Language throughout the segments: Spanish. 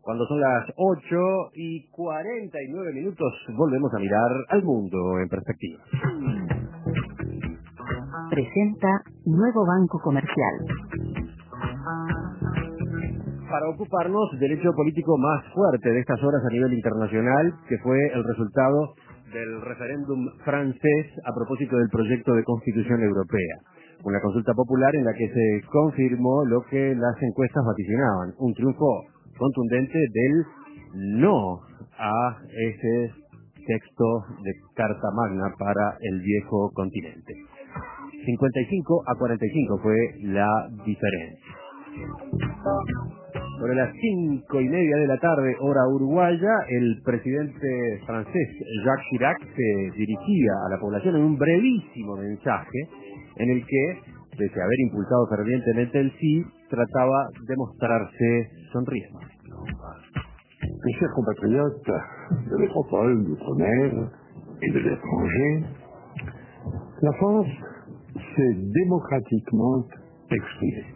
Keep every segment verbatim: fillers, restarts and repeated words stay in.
Cuando son las ocho y cuarenta y nueve minutos, volvemos a mirar al mundo en perspectiva. Presenta Nuevo Banco Comercial. Para ocuparnos del hecho político más fuerte de estas horas a nivel internacional, que fue el resultado del referéndum francés a propósito del proyecto de Constitución Europea. Una consulta popular en la que se confirmó lo que las encuestas vaticinaban, un triunfo contundente del no a ese texto de Carta Magna para el viejo continente. cincuenta y cinco a cuarenta y cinco fue la diferencia. Sobre las cinco y media de la tarde, hora uruguaya, el presidente francés Jacques Chirac se dirigía a la población en un brevísimo mensaje en el que, pese a haber impulsado fervientemente el sí, trataba de mostrarse sonriente. Mes chers compatriotes de métropole, d'outre-mer et de l'étranger, la France s'est démocratiquement exprimée.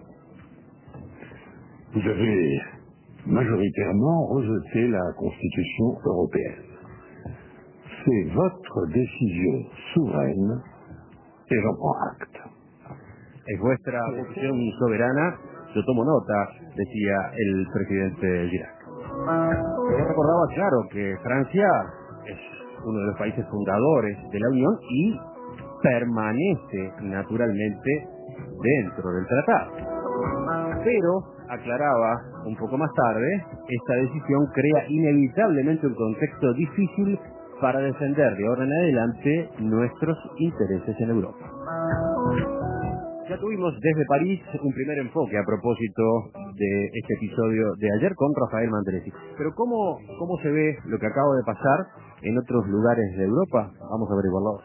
Vous avez majoritairement rejeté la Constitution européenne. C'est votre décision souveraine et j'en prends acte. Es vuestra decisión soberana, yo tomo nota, decía el presidente Chirac. Él recordaba, claro, que Francia es uno de los países fundadores de la Unión y permanece naturalmente dentro del tratado. Pero, aclaraba un poco más tarde, esta decisión crea inevitablemente un contexto difícil para defender de ahora en adelante nuestros intereses en Europa. Ya tuvimos desde París un primer enfoque a propósito de este episodio de ayer con Rafael Mandresi. Pero ¿cómo, cómo se ve lo que acaba de pasar en otros lugares de Europa? Vamos a averiguarlo.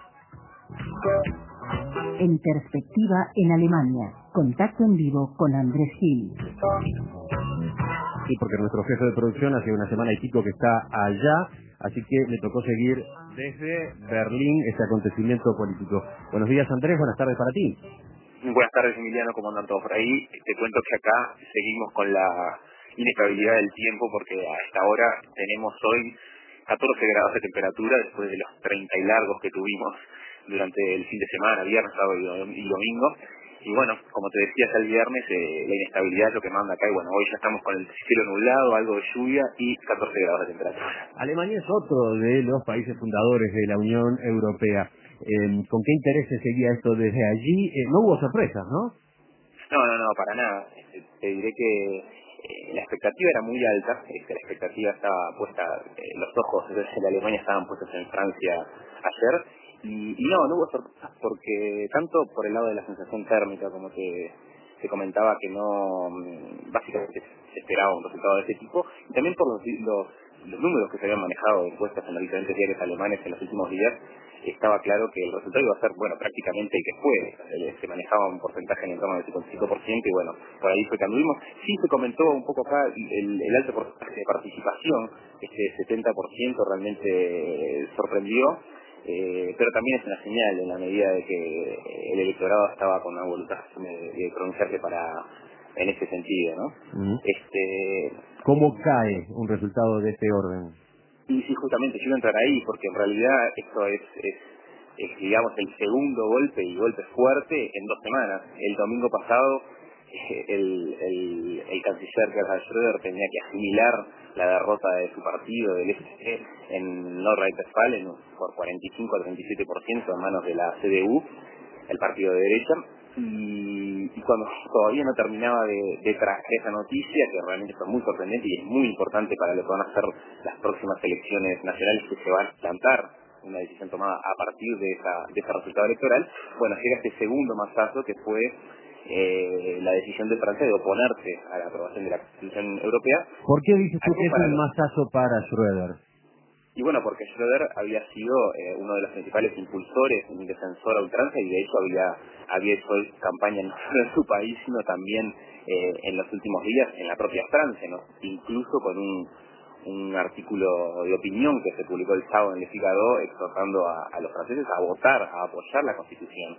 En perspectiva en Alemania. Contacto en vivo con Andrés Gil. Sí, porque nuestro jefe de producción hace una semana y pico que está allá, así que le tocó seguir desde Berlín este acontecimiento político. Buenos días, Andrés, buenas tardes para ti. Buenas tardes, Emiliano, ¿cómo andan todos por ahí? Te cuento que acá seguimos con la inestabilidad del tiempo porque a esta hora tenemos hoy catorce grados de temperatura después de los treinta y largos que tuvimos durante el fin de semana, viernes, sábado y domingo. Y bueno, como te decía ya el viernes, eh, la inestabilidad es lo que manda acá. Y bueno, hoy ya estamos con el cielo nublado, algo de lluvia y catorce grados de temperatura. Alemania es otro de los países fundadores de la Unión Europea. Eh, ¿Con qué interés se seguía esto desde allí? Eh, no hubo sorpresas, ¿no? No, no, no, para nada. Te diré que eh, la expectativa era muy alta. La expectativa estaba puesta, eh, los ojos de la Alemania estaban puestos en Francia ayer. Y, y no, no hubo sorpresas porque tanto por el lado de la sensación térmica, como te, te comentaba que no, básicamente se esperaba un resultado de ese tipo, y también por los, los, los números que se habían manejado de encuestas en los diferentes diarios alemanes en los últimos días, estaba claro que el resultado iba a ser, bueno, prácticamente el que fue. Se manejaba un porcentaje en el torno del cincuenta y cinco por ciento y bueno, por ahí fue que anduvimos. Sí se comentó un poco acá el, el alto porcentaje de participación, este setenta por ciento realmente sorprendió. Eh, pero también es una señal en la medida de que el electorado estaba con una voluntad de, de pronunciarse para en ese sentido, ¿no? Uh-huh. Este, ¿Cómo cae un resultado de este orden? Y sí, justamente yo iba a entrar ahí porque en realidad esto es, es, es digamos el segundo golpe y golpe fuerte en dos semanas. El domingo pasado el, el, el canciller Gerhard Schröder tenía que asimilar la derrota de su partido, del S P, en Nordrhein-Westfalen por cuarenta y cinco a treinta y siete por ciento en manos de la C D U, el partido de derecha, y, y cuando todavía no terminaba de, de traer esa noticia, que realmente fue muy sorprendente y es muy importante para lo que van a ser las próximas elecciones nacionales que se van a plantar, una decisión tomada a partir de, esa, de ese resultado electoral, bueno, llega este segundo mazazo que fue Eh, la decisión de Francia de oponerse a la aprobación de la Constitución Europea. ¿Por qué dices tú que es un mazazo para Schröder? Y bueno, porque Schröder había sido eh, uno de los principales impulsores, un defensor a ultranza, y de hecho había, había hecho campaña no solo en su país, sino también eh, en los últimos días en la propia Francia, ¿no? Incluso con un, un artículo de opinión que se publicó el sábado en Le Figaro, exhortando a, a los franceses a votar, a apoyar la Constitución.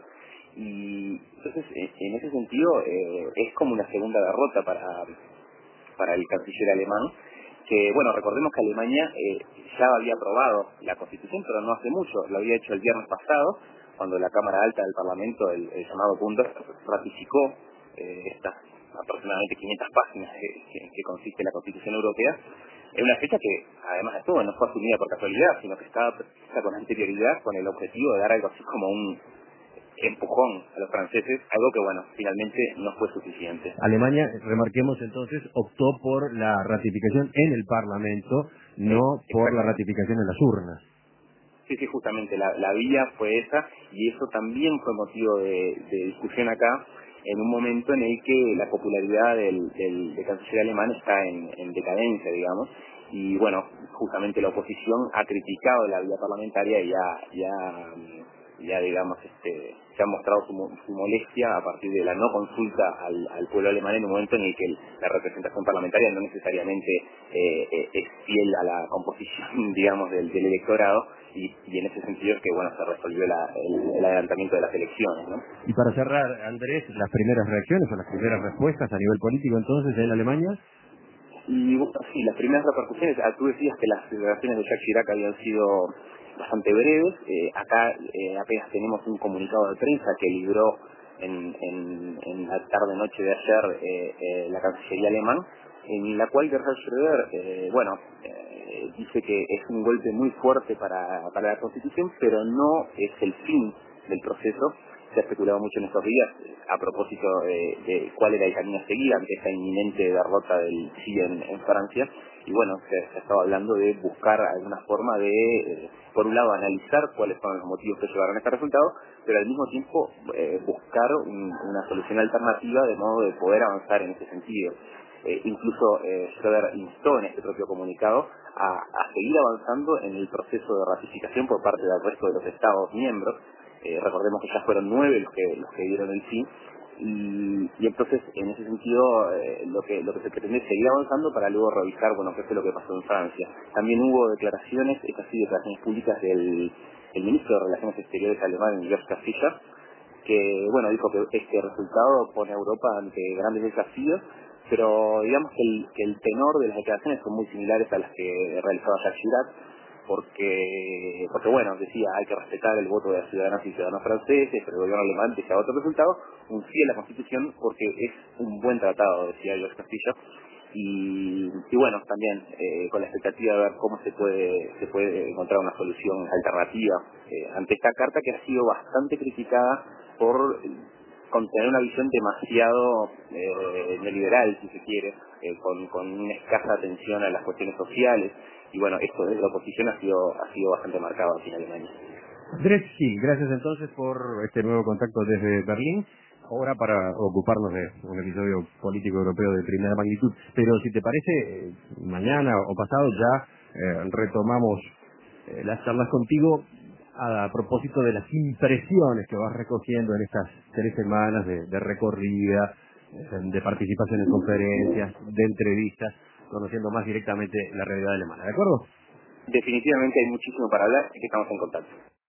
Y entonces, en ese sentido, eh, es como una segunda derrota para, para el canciller alemán, que, bueno, recordemos que Alemania eh, ya había aprobado la Constitución, pero no hace mucho, lo había hecho el viernes pasado, cuando la Cámara Alta del Parlamento, el, el llamado Bundestag, ratificó eh, estas aproximadamente quinientas páginas que, que, que consiste la Constitución Europea, en una fecha que, además de todo, no fue asumida por casualidad, sino que estaba precisada con anterioridad, con el objetivo de dar algo así como un empujón a los franceses, algo que, bueno, finalmente no fue suficiente. Alemania, remarquemos entonces, optó por la ratificación en el Parlamento, no Sí, por la ratificación en las urnas. Sí, sí, justamente, la, la vía fue esa, y eso también fue motivo de, de discusión acá, en un momento en el que la popularidad del, del, del canciller alemán está en, en decadencia, digamos, y bueno, justamente la oposición ha criticado la vía parlamentaria y ya, ya, ya digamos, este, se ha mostrado su, su molestia a partir de la no consulta al, al pueblo alemán en un momento en el que el, la representación parlamentaria no necesariamente eh, eh, es fiel a la composición, digamos, del, del electorado, y, y en ese sentido es que, bueno, se resolvió la, el, el adelantamiento de las elecciones, ¿no? Y para cerrar, Andrés, las primeras reacciones o las primeras respuestas a nivel político entonces en Alemania. Y bueno, sí, las primeras repercusiones, ah, tú decías que las declaraciones de Jacques Chirac habían sido bastante breves, eh, acá eh, apenas tenemos un comunicado de prensa que libró en, en, en la tarde-noche de ayer eh, eh, la Cancillería alemán, en la cual Gerhard Schröder, eh, bueno, eh, dice que es un golpe muy fuerte para, para la Constitución, pero no es el fin del proceso. Se ha especulado mucho en estos días a propósito de, de cuál era el camino a seguir ante esta inminente derrota del sí en, en Francia, y bueno, se, se estaba hablando de buscar alguna forma de, eh, por un lado, analizar cuáles son los motivos que llevaron a este resultado, pero al mismo tiempo eh, buscar un, una solución alternativa de modo de poder avanzar en ese sentido. Eh, incluso eh, Schröder instó en este propio comunicado a, a seguir avanzando en el proceso de ratificación por parte del resto de los Estados miembros. Eh, recordemos que ya fueron nueve los que los que dieron el sí, y, y entonces en ese sentido eh, lo que lo que se pretende es seguir avanzando para luego revisar, bueno, qué fue lo que pasó en Francia. También hubo declaraciones, estas sí, declaraciones públicas del el ministro de Relaciones Exteriores alemán, Joschka Fischer, que, bueno, dijo que este resultado pone a Europa ante grandes desafíos, pero digamos que el, que el tenor de las declaraciones son muy similares a las que realizaba Jacques Chirac, porque, porque bueno, decía, hay que respetar el voto de las ciudadanas y ciudadanos franceses, pero el gobierno alemán decía otro resultado, un sí a la Constitución porque es un buen tratado, decía Joseph Castillo, y, y bueno, también eh, con la expectativa de ver cómo se puede se puede encontrar una solución alternativa eh, ante esta carta que ha sido bastante criticada por contener una visión demasiado eh, neoliberal, si se quiere, eh, con, con una escasa atención a las cuestiones sociales, y bueno, esto desde la oposición ha sido ha sido bastante marcado aquí en Alemania. Andrés, sí, gracias entonces por este nuevo contacto desde Berlín. Ahora para ocuparnos de un episodio político europeo de primera magnitud, pero si te parece, mañana o pasado ya eh, retomamos eh, las charlas contigo a propósito de las impresiones que vas recogiendo en estas tres semanas de, de recorrida, de participación en conferencias, de entrevistas, conociendo más directamente la realidad alemana, ¿de acuerdo? Definitivamente hay muchísimo para hablar y que estamos en contacto.